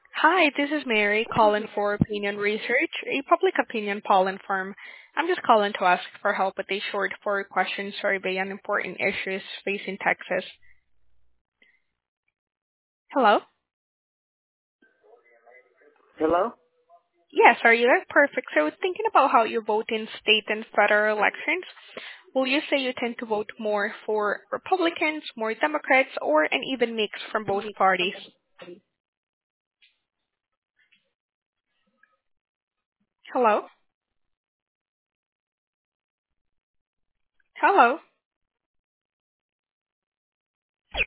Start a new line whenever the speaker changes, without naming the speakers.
Hi, this is Mary calling for Opinion Research, a public opinion polling firm. I'm just calling to ask for help with a short four-question survey on important issues facing Texas. Hello?
Hello?
Yes, are you there? Perfect. So thinking about how you vote in state and federal elections, will you say you tend to vote more for Republicans, more Democrats, or an even mix from both parties? Hello? Hello?